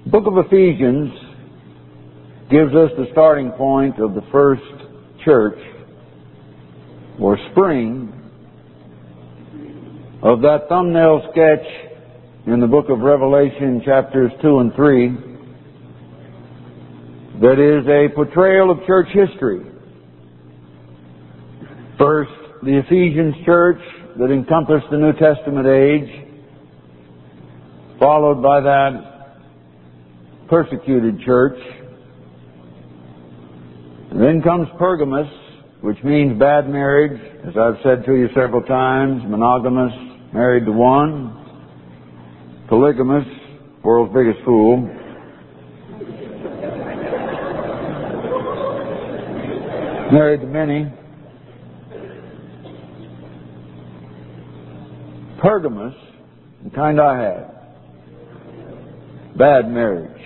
The book of Ephesians gives us the starting point of the first church, or spring, of that thumbnail sketch in the book of Revelation, chapters 2 and 3, that is a portrayal of church history. First, the Ephesians church that encompassed the New Testament age, followed by that persecuted church. And then comes Pergamos, which means bad marriage, as I've said to you several times, monogamous, married to one, polygamous, world's biggest fool. Married to many. Pergamos, the kind I had. Bad marriage.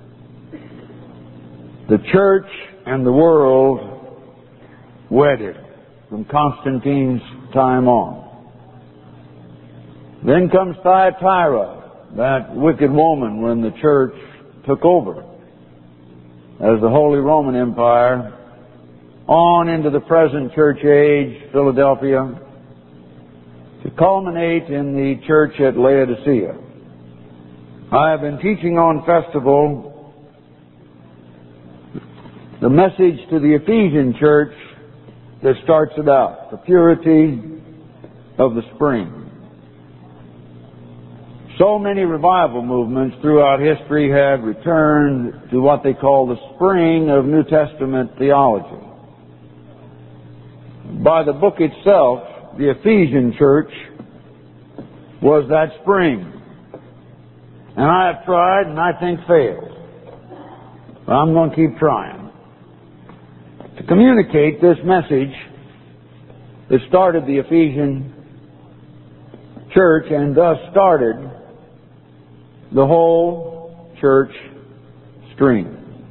The church and the world wedded from Constantine's time on. Then comes Thyatira, that wicked woman when the church took over as the Holy Roman Empire, on into the present church age, Philadelphia, to culminate in the church at Laodicea. I have been teaching on festival the message to the Ephesian church that starts it out, the purity of the spring. So many revival movements throughout history have returned to what they call the spring of New Testament theology. By the book itself, the Ephesian church was that spring. And I have tried and I think failed. But I'm going to keep trying to communicate this message that started the Ephesian church and thus started the whole church stream.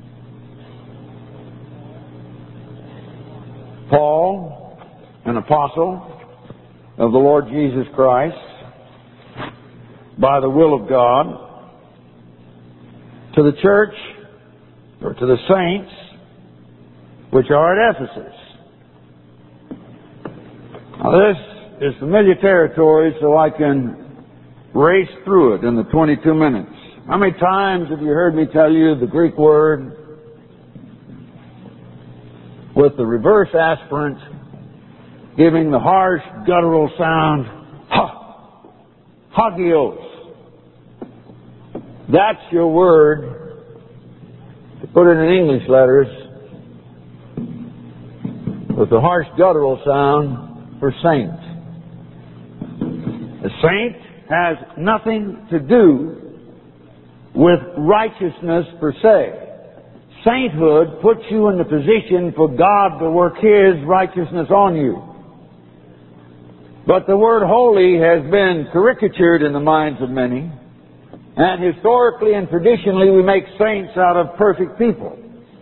Paul, an apostle of the Lord Jesus Christ, by the will of God, to the church, or to the saints, which are at Ephesus. Now this is familiar territory, so I can race through it in the 22 minutes. How many times have you heard me tell you the Greek word with the reverse aspirant giving the harsh guttural sound, ha, hagios? That's your word, to put it in English letters, with the harsh guttural sound for saint. A saint has nothing to do with righteousness per se. Sainthood puts you in the position for God to work His righteousness on you. But the word holy has been caricatured in the minds of many, and historically and traditionally we make saints out of perfect people.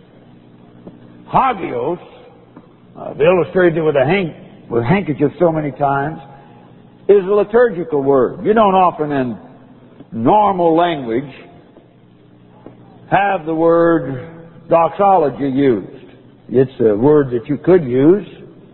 Hagios, I've illustrated it with a handkerchief so many times, is a liturgical word. You don't often in normal language have the word doxology used. It's a word that you could use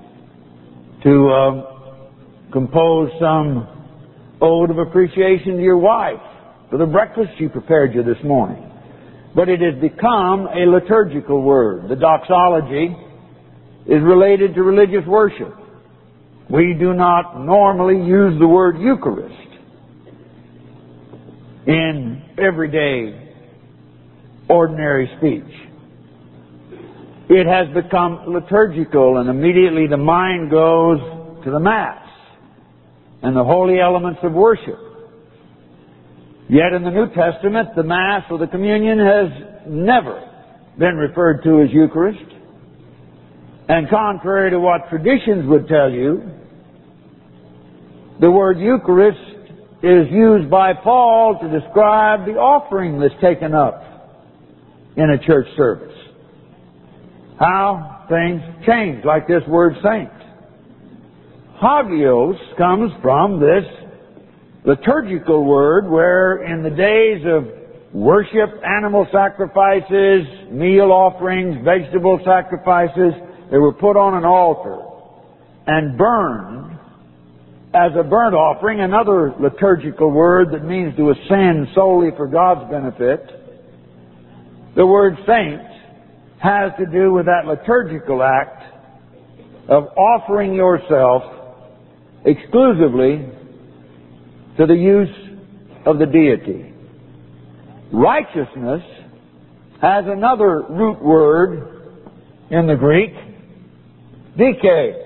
to compose some ode of appreciation to your wife for the breakfast she prepared you this morning. But it has become a liturgical word. The doxology is related to religious worship. We do not normally use the word Eucharist in everyday, ordinary speech. It has become liturgical, and immediately the mind goes to the Mass and the holy elements of worship. Yet in the New Testament, the Mass or the Communion has never been referred to as Eucharist. And contrary to what traditions would tell you, the word Eucharist is used by Paul to describe the offering that's taken up in a church service. How things change, like this word saint. Hagios comes from this liturgical word where in the days of worship animal sacrifices, meal offerings, vegetable sacrifices. They were put on an altar and burned as a burnt offering, another liturgical word that means to ascend solely for God's benefit. The word saint has to do with that liturgical act of offering yourself exclusively to the use of the deity. Righteousness has another root word in the Greek, dike.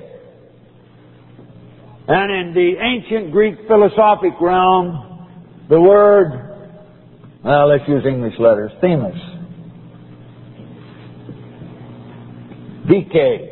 And in the ancient Greek philosophic realm, the word, well, let's use English letters, themis. Dike.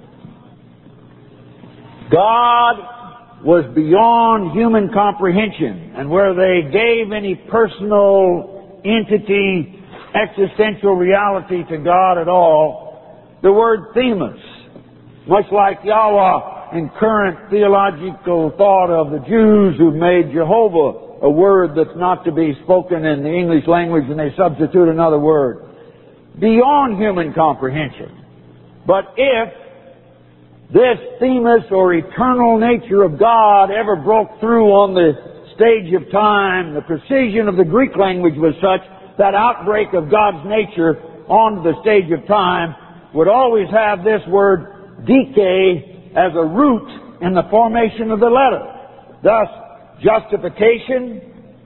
God was beyond human comprehension, and where they gave any personal entity, existential reality to God at all, the word themis, much like Yahweh in current theological thought of the Jews who made Jehovah a word that's not to be spoken in the English language, and they substitute another word. Beyond human comprehension. But if this themis or eternal nature of God ever broke through on the stage of time, the precision of the Greek language was such that outbreak of God's nature onto the stage of time would always have this word dike as a root in the formation of the letter. Thus, justification,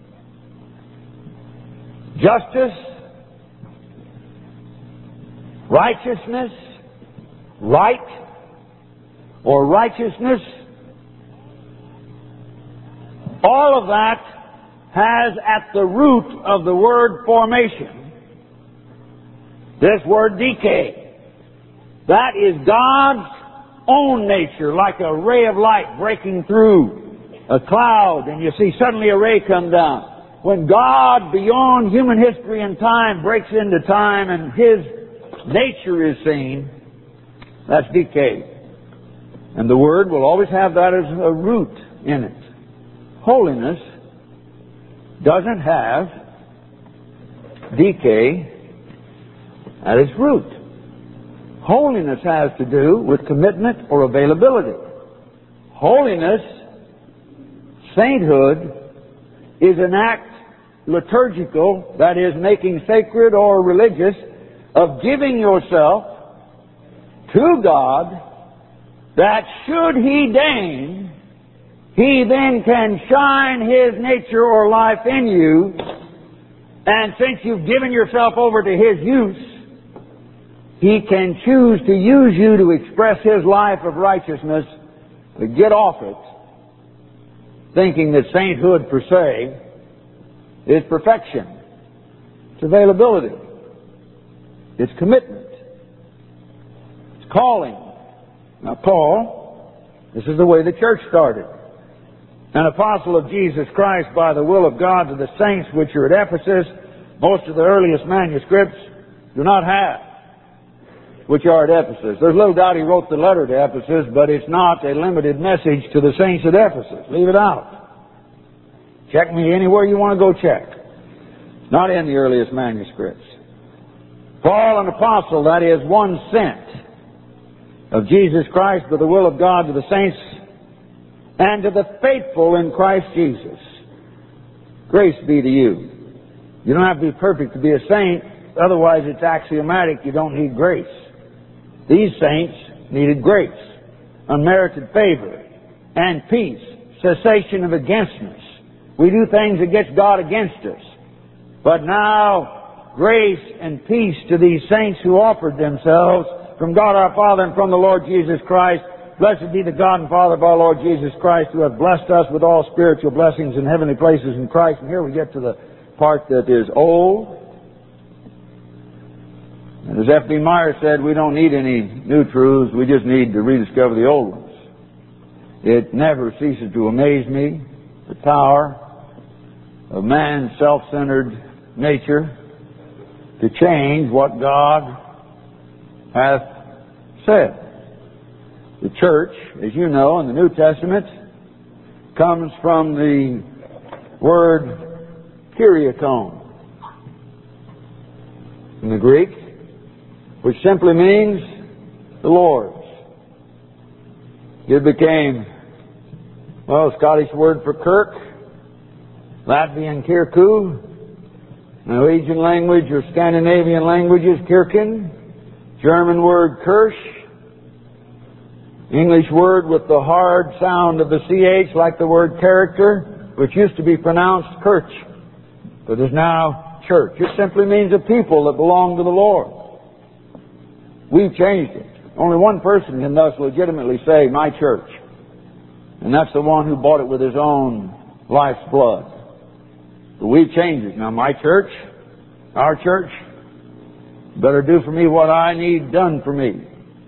justice, righteousness, right, or righteousness, all of that has at the root of the word formation this word dike. That is God's own nature, like a ray of light breaking through a cloud, and you see suddenly a ray come down. When God, beyond human history and time, breaks into time and His nature is seen, that's dike. And the Word will always have that as a root in it. Holiness doesn't have dike at its root. Holiness has to do with commitment or availability. Holiness, sainthood, is an act liturgical, that is, making sacred or religious, of giving yourself to God, that should He deign, He then can shine His nature or life in you, and since you've given yourself over to His use, He can choose to use you to express His life of righteousness, to get off it, thinking that sainthood per se is perfection. It's availability. It's commitment. It's calling. Now Paul, this is the way the church started. An apostle of Jesus Christ by the will of God to the saints which are at Ephesus. Most of the earliest manuscripts do not have which are at Ephesus. There's little doubt he wrote the letter to Ephesus, but it's not a limited message to the saints at Ephesus. Leave it out. Check me anywhere you want to go check. Not in the earliest manuscripts. Paul, an apostle, that is, one sent of Jesus Christ by the will of God to the saints and to the faithful in Christ Jesus. Grace be to you. You don't have to be perfect to be a saint, otherwise it's axiomatic you don't need grace. These saints needed grace, unmerited favor, and peace, cessation of againstness. We do things against God against us. But now, grace and peace to these saints who offered themselves from God our Father and from the Lord Jesus Christ. Blessed be the God and Father of our Lord Jesus Christ, who hath blessed us with all spiritual blessings in heavenly places in Christ. And here we get to the part that is old. And as F.B. Meyer said, we don't need any new truths, we just need to rediscover the old ones. It never ceases to amaze me, the power of man's self-centered nature to change what God hath said. The church, as you know, in the New Testament, comes from the word kyriakon, in the Greek, which simply means the Lord's. It became, well, a Scottish word for kirk, Latvian kirku, Norwegian language or Scandinavian languages, kirken, German word kirsch, English word with the hard sound of the CH like the word character, which used to be pronounced kirch, but is now church. It simply means a people that belong to the Lord. We've changed it. Only one person can thus legitimately say, my church. And that's the one who bought it with his own life's blood. But we've changed it. Now, my church, our church, better do for me what I need done for me.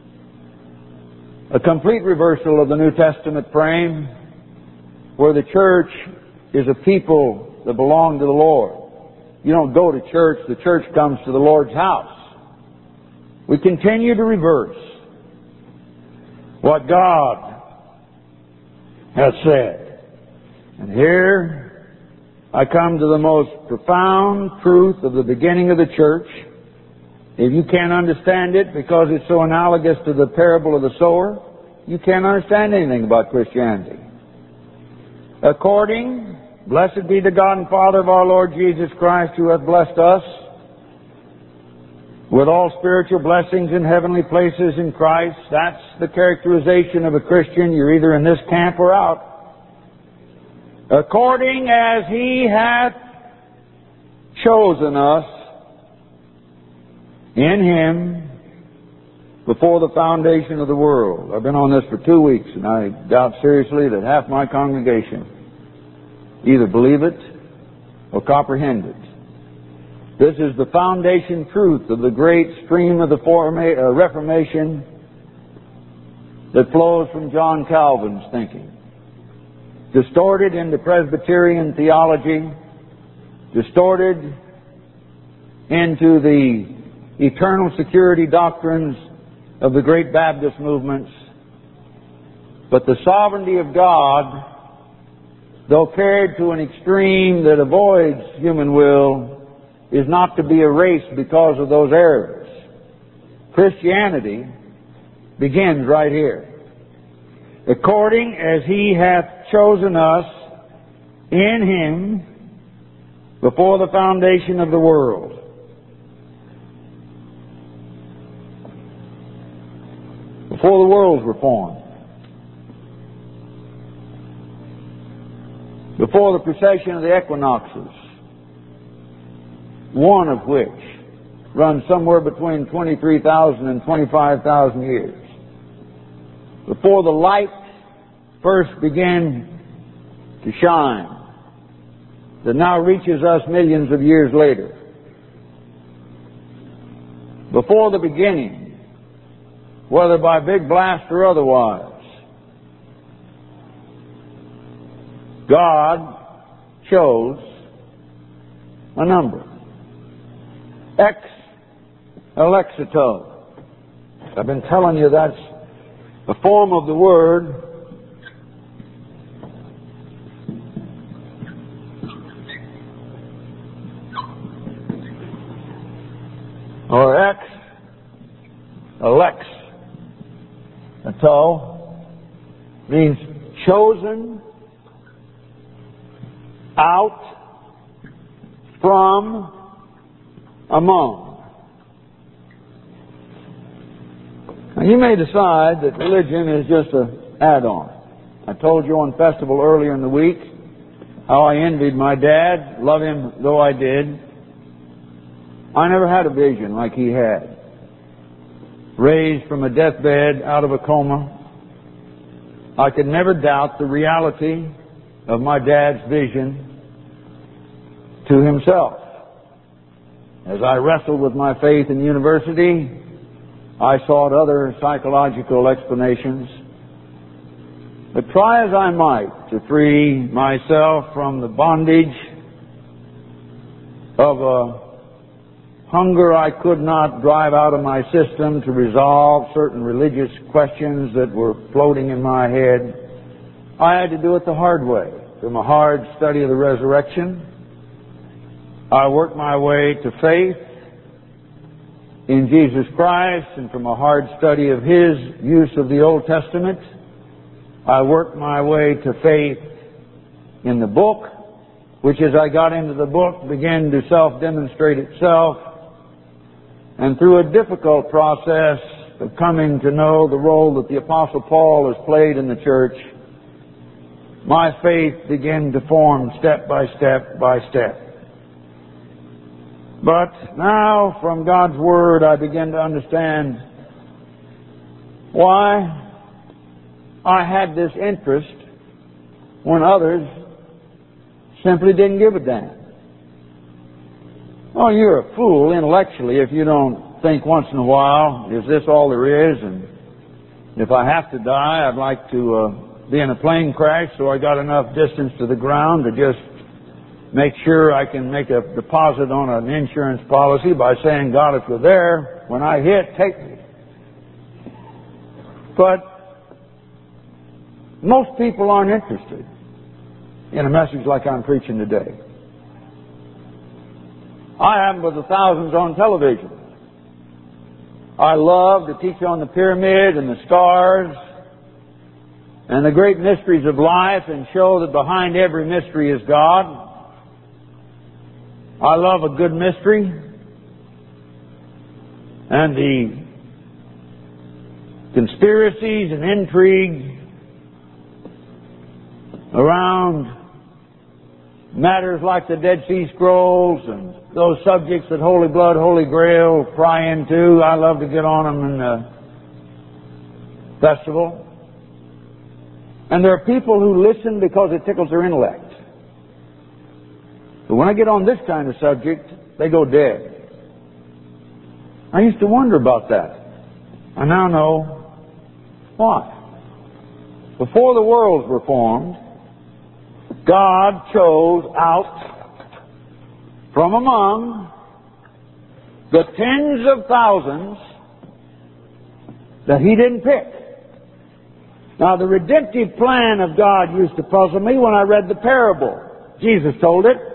A complete reversal of the New Testament frame, where the church is a people that belong to the Lord. You don't go to church, the church comes to the Lord's house. We continue to reverse what God has said. And here I come to the most profound truth of the beginning of the church. If you can't understand it because it's so analogous to the parable of the sower, you can't understand anything about Christianity. According, blessed be the God and Father of our Lord Jesus Christ, who hath blessed us with all spiritual blessings in heavenly places in Christ. That's the characterization of a Christian. You're either in this camp or out. According as He hath chosen us in Him before the foundation of the world. I've been on this for 2 weeks, and I doubt seriously that half my congregation either believe it or comprehend it. This is the foundation truth of the great stream of the Reformation that flows from John Calvin's thinking. Distorted into Presbyterian theology, distorted into the eternal security doctrines of the great Baptist movements. But the sovereignty of God, though carried to an extreme that avoids human will, is not to be erased because of those errors. Christianity begins right here. According as He hath chosen us in Him before the foundation of the world. Before the worlds were formed. Before the precession of the equinoxes, one of which runs somewhere between 23,000 and 25,000 years. Before the light first began to shine, that now reaches us millions of years later. Before the beginning, whether by big blast or otherwise, God chose a number. Ex Alexito. I've been telling you that's the form of the word or ex Alexito means chosen out from among. Now, you may decide that religion is just an add-on. I told you on festival earlier in the week how I envied my dad, love him though I did. I never had a vision like he had. Raised from a deathbed out of a coma, I could never doubt the reality of my dad's vision to himself. As I wrestled with my faith in university, I sought other psychological explanations. But try as I might to free myself from the bondage of a hunger I could not drive out of my system to resolve certain religious questions that were floating in my head, I had to do it the hard way. From a hard study of the resurrection, I worked my way to faith in Jesus Christ and from a hard study of His use of the Old Testament, I worked my way to faith in the book, which as I got into the book began to self-demonstrate itself. And through a difficult process of coming to know the role that the Apostle Paul has played in the church, my faith began to form step by step by step. But now, from God's Word, I begin to understand why I had this interest when others simply didn't give a damn. Oh, you're a fool intellectually if you don't think once in a while, is this all there is? And if I have to die, I'd like to be in a plane crash so I got enough distance to the ground to just make sure I can make a deposit on an insurance policy by saying, God, if you're there, when I hit, take me. But most people aren't interested in a message like I'm preaching today. I am with the thousands on television. I love to teach on the pyramid and the stars and the great mysteries of life and show that behind every mystery is God. I love a good mystery. And the conspiracies and intrigue around matters like the Dead Sea Scrolls and those subjects that Holy Blood, Holy Grail pry into, I love to get on them in the festival. And there are people who listen because it tickles their intellect. But when I get on this kind of subject, they go dead. I used to wonder about that. I now know why. Before the worlds were formed, God chose out from among the tens of thousands that He didn't pick. Now, the redemptive plan of God used to puzzle me when I read the parable. Jesus told it,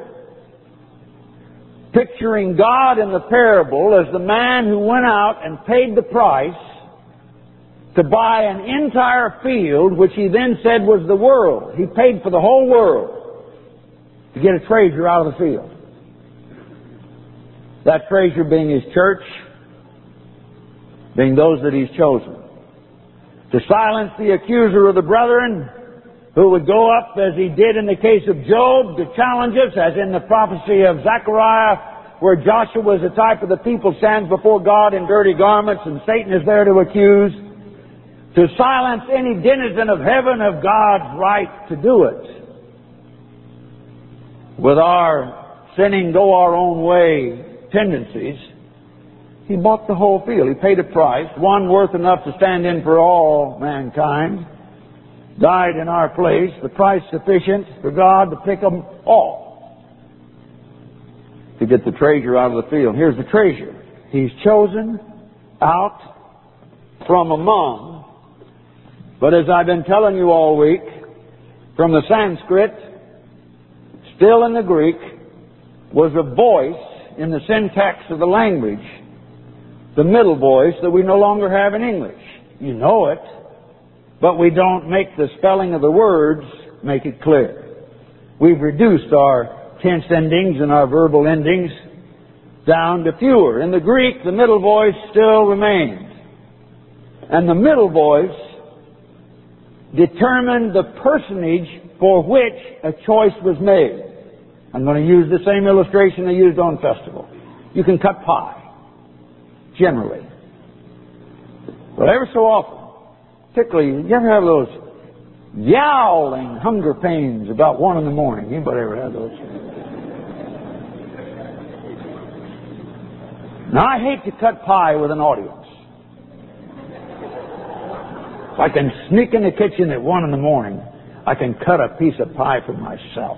picturing God in the parable as the man who went out and paid the price to buy an entire field, which He then said was the world. He paid for the whole world to get a treasure out of the field. That treasure being His church, being those that He's chosen. To silence the accuser of the brethren, who would go up, as he did in the case of Job, to challenge us, as in the prophecy of Zechariah, where Joshua is a type of the people, stands before God in dirty garments, and Satan is there to accuse. To silence any denizen of heaven of God's right to do it. With our sinning, go our own way tendencies, He bought the whole field. He paid a price, one worth enough to stand in for all mankind, died in our place, the price sufficient for God to pick them all, to get the treasure out of the field. Here's the treasure. He's chosen out from among. But as I've been telling you all week, from the Sanskrit, still in the Greek, was a voice in the syntax of the language, the middle voice that we no longer have in English. You know it, but we don't make the spelling of the words make it clear. We've reduced our tense endings and our verbal endings down to fewer. In the Greek, the middle voice still remained. And the middle voice determined the personage for which a choice was made. I'm going to use the same illustration I used on festival. You can cut pie, generally. But ever so often, particularly, you ever have those yowling hunger pains about 1 in the morning? Anybody ever have those? Now, I hate to cut pie with an audience. If I can sneak in the kitchen at 1 in the morning, I can cut a piece of pie for myself.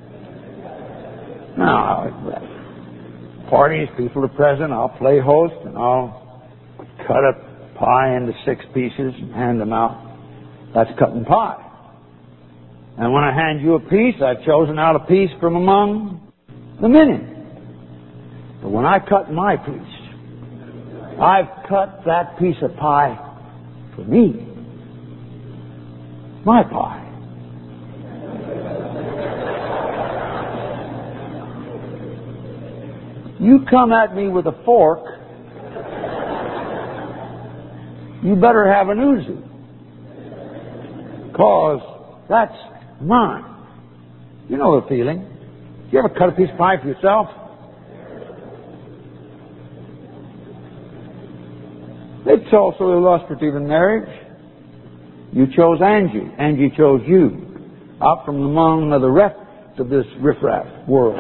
Now, parties, people are present, I'll play host, and I'll cut a pie into 6 pieces and hand them out. That's cutting pie. And when I hand you a piece, I've chosen out a piece from among the many. But when I cut my piece, I've cut that piece of pie for me. My pie. You come at me with a fork, you better have an Uzi. 'Cause that's mine. You know the feeling. You ever cut a piece of pie for yourself? It's also illustrative in marriage. You chose Angie. Angie chose you. Out from among the rest of this riffraff world.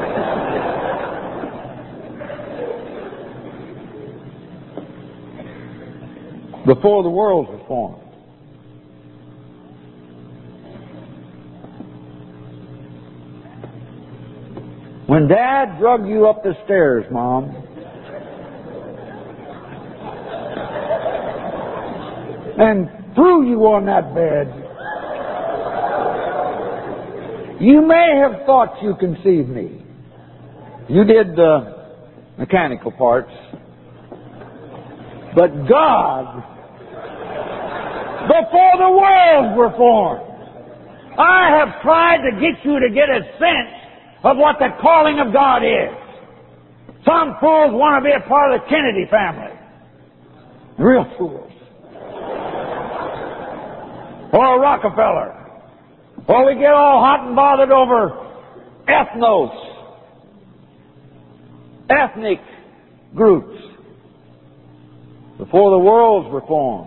Before the world was formed. When Dad drug you up the stairs, Mom, and threw you on that bed, you may have thought you conceived me. You did the mechanical parts. But God, before the worlds were formed, I have tried to get you to get a sense of what the calling of God is. Some fools want to be a part of the Kennedy family. Real fools. Or Rockefeller. Or we get all hot and bothered over ethnos, ethnic groups. Before the worlds were formed,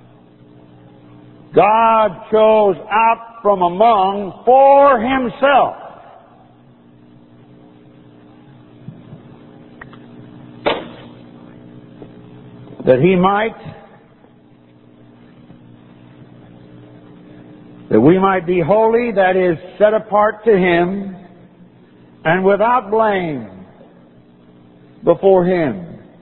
God chose out from among for Himself that we might be holy, that is, set apart to Him, and without blame before Him.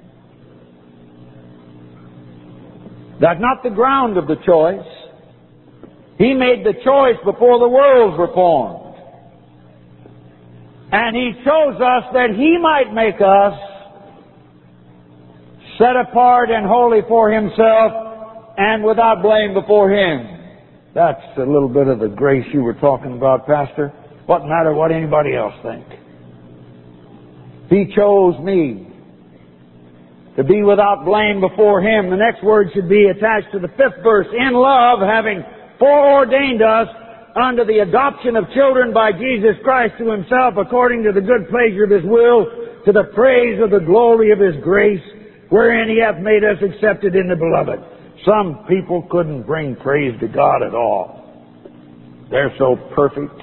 That's not the ground of the choice. He made the choice before the worlds were formed. And He chose us that He might make us set apart and holy for Himself and without blame before Him. That's a little bit of the grace you were talking about, Pastor. What matter what anybody else think? He chose me to be without blame before Him. The next word should be attached to the 5th verse. In love, having foreordained us unto the adoption of children by Jesus Christ to Himself, according to the good pleasure of His will, to the praise of the glory of His grace, wherein He hath made us accepted in the Beloved. Some people couldn't bring praise to God at all. They're so perfect.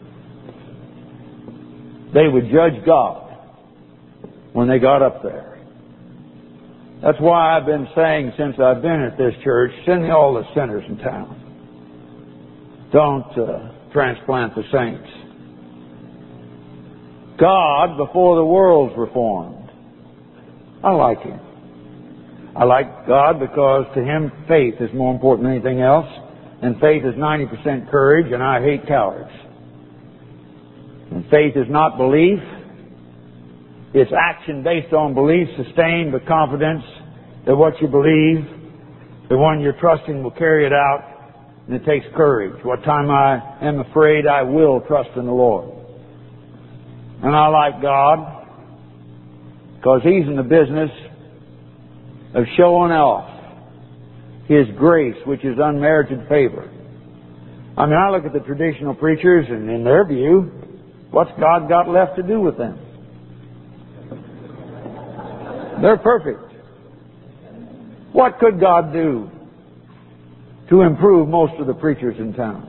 They would judge God when they got up there. That's why I've been saying since I've been at this church, send all the sinners in town. Don't transplant the saints. God, before the worlds were formed. I like Him. I like God because to Him faith is more important than anything else. And faith is 90% courage, and I hate cowards. And faith is not belief. It's action based on belief, sustained with confidence that what you believe, the one you're trusting will carry it out. And it takes courage. What time I am afraid, I will trust in the Lord. And I like God because He's in the business of showing off His grace, which is unmerited favor. I mean, I look at the traditional preachers, and in their view, what's God got left to do with them? They're perfect. What could God do to improve most of the preachers in town?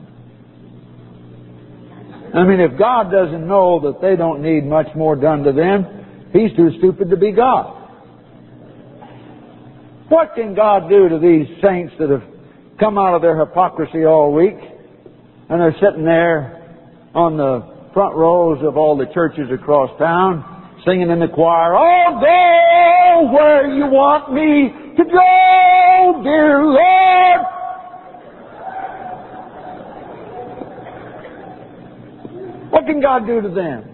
I mean, if God doesn't know that they don't need much more done to them, He's too stupid to be God. What can God do to these saints that have come out of their hypocrisy all week and are sitting there on the front rows of all the churches across town singing in the choir, "I'll go where you want me to go, dear Lord"? What can God do to them?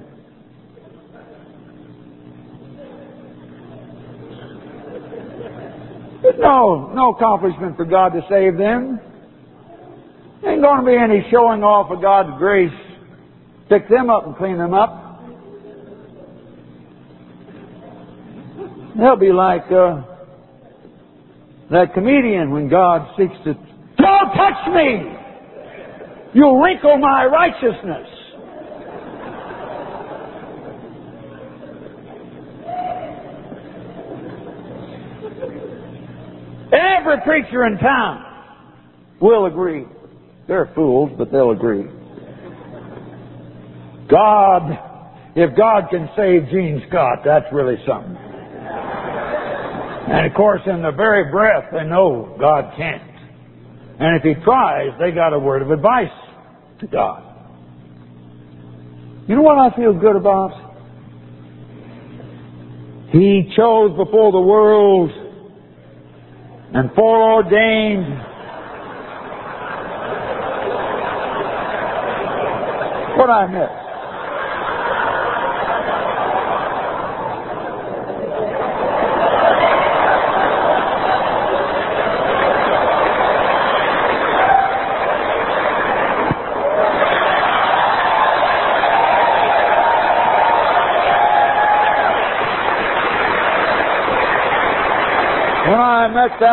There's no accomplishment for God to save them. There ain't going to be any showing off of God's grace. Pick them up and clean them up. They'll be like that comedian when God seeks to, don't touch me! You'll wrinkle my righteousness. Every preacher in town will agree. They're fools, but they'll agree. If God can save Gene Scott, that's really something. And of course, in the very breath, they know God can't. And if He tries, they got a word of advice to God. You know what I feel good about? He chose before the world and foreordained what I missed. When I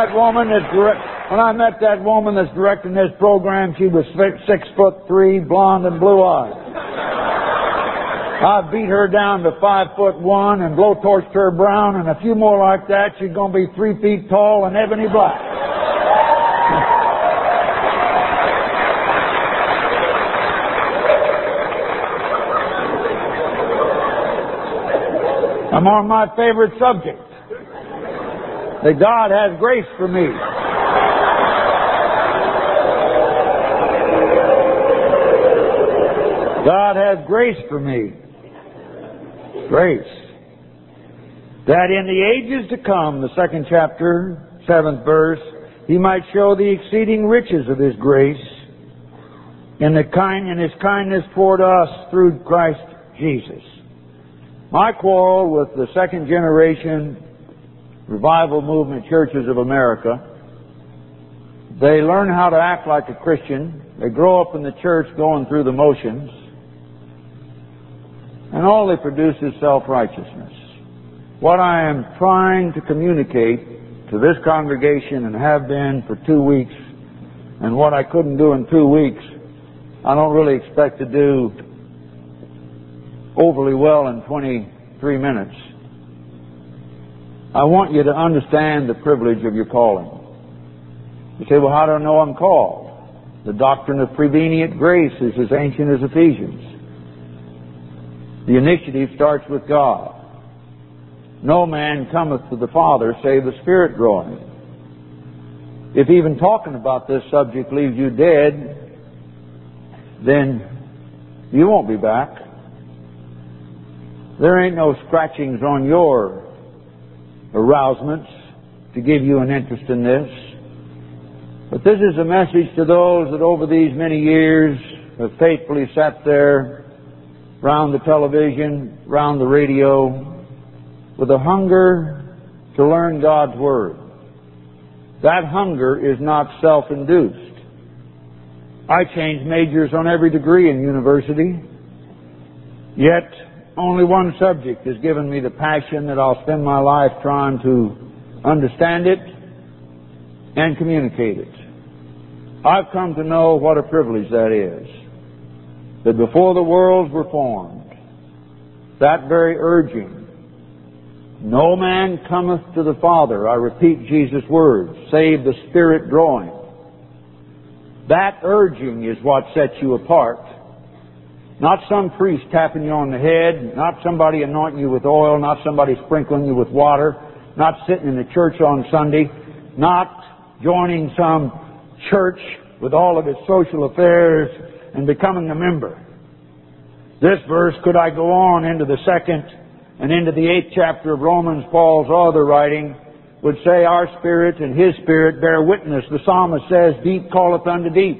met that woman that's directing this program, she was 6'3", blonde and blue-eyed. I beat her down to 5'1" and blowtorched her brown, and a few more like that, she's going to be 3 feet tall and ebony black. I'm on my favorite subject. That God has grace for me. God has grace for me. Grace. That in the ages to come, the 2nd chapter, 7th verse, He might show the exceeding riches of His grace in His kindness toward us through Christ Jesus. My quarrel with the second generation revival movement churches of America, they learn how to act like a Christian. They grow up in the church going through the motions. And all they produce is self-righteousness. What I am trying to communicate to this congregation and have been for 2 weeks, and what I couldn't do in 2 weeks, I don't really expect to do overly well in 23 minutes. I want you to understand the privilege of your calling. You say, well, how do I know I'm called? The doctrine of prevenient grace is as ancient as Ephesians. The initiative starts with God. No man cometh to the Father save the Spirit drawing him. If even talking about this subject leaves you dead, then you won't be back. There ain't no scratchings on your arousements to give you an interest in this. But this is a message to those that over these many years have faithfully sat there round the television, round the radio, with a hunger to learn God's Word. That hunger is not self-induced. I changed majors on every degree in university, yet only one subject has given me the passion that I'll spend my life trying to understand it and communicate it. I've come to know what a privilege that is. That before the worlds were formed, that very urging, no man cometh to the Father, I repeat Jesus' words, save the Spirit drawing. That urging is what sets you apart. Not some priest tapping you on the head, not somebody anointing you with oil, not somebody sprinkling you with water, not sitting in the church on Sunday, not joining some church with all of its social affairs and becoming a member. This verse, could I go on into the 2nd and into the 8th chapter of Romans, Paul's other writing, would say our spirit and his spirit bear witness. The psalmist says, deep calleth unto deep.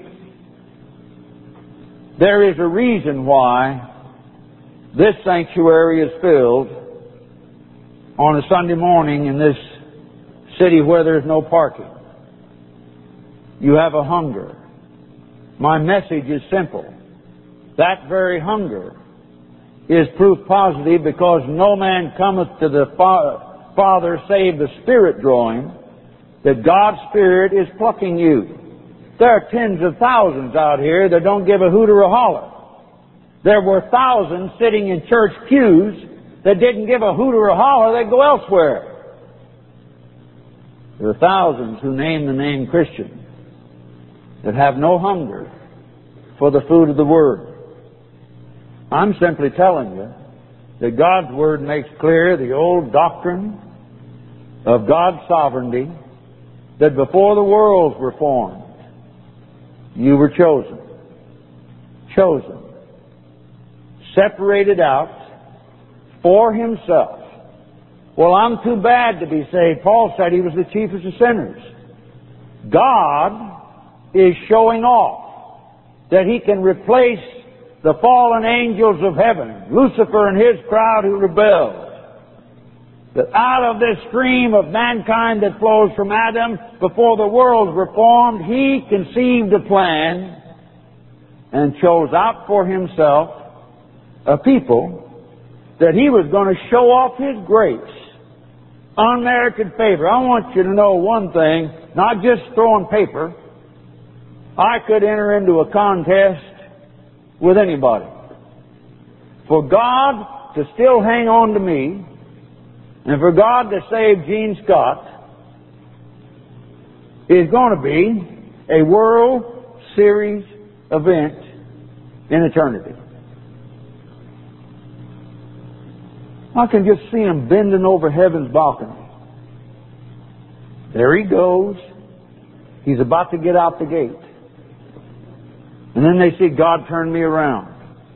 There is a reason why this sanctuary is filled on a Sunday morning in this city where there's no parking. You have a hunger. My message is simple. That very hunger is proof positive, because no man cometh to the Father save the Spirit drawing, that God's Spirit is plucking you. There are tens of thousands out here that don't give a hoot or a holler. There were thousands sitting in church pews that didn't give a hoot or a holler. They'd go elsewhere. There are thousands who name the name Christian that have no hunger for the food of the Word. I'm simply telling you that God's Word makes clear the old doctrine of God's sovereignty, that before the worlds were formed, you were chosen. Chosen. Separated out for Himself. Well, I'm too bad to be saved. Paul said he was the chiefest of sinners. God is showing off that He can replace the fallen angels of heaven, Lucifer and his crowd who rebelled. That out of this stream of mankind that flows from Adam before the worlds were formed, He conceived a plan and chose out for Himself a people that He was going to show off His grace, unmerited favor. I want you to know one thing, not just throwing paper. I could enter into a contest with anybody. For God to still hang on to me, and for God to save Gene Scott, is going to be a World Series event in eternity. I can just see him bending over heaven's balcony. There he goes. He's about to get out the gate. And then they see God turn me around.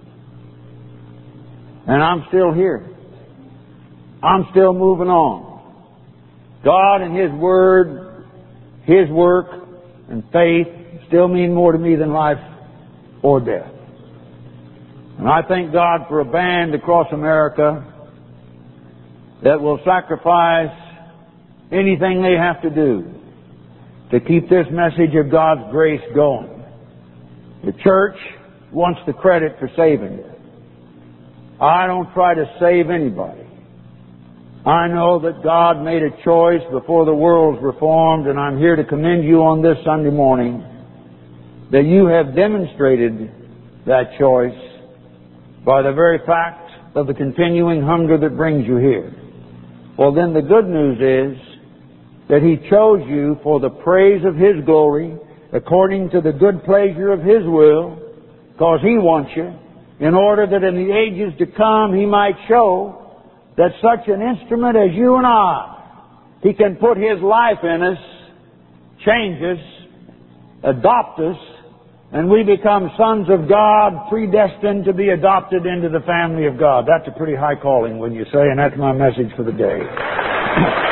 And I'm still here. I'm still moving on. God and His Word, His work, and faith still mean more to me than life or death. And I thank God for a band across America that will sacrifice anything they have to do to keep this message of God's grace going. The church wants the credit for saving it. I don't try to save anybody. I know that God made a choice before the worlds were formed, and I'm here to commend you on this Sunday morning that you have demonstrated that choice by the very fact of the continuing hunger that brings you here. Well, then the good news is that He chose you for the praise of His glory, according to the good pleasure of His will, because He wants you, in order that in the ages to come He might show that such an instrument as you and I, He can put His life in us, change us, adopt us, and we become sons of God, predestined to be adopted into the family of God. That's a pretty high calling, wouldn't you say? And that's my message for the day.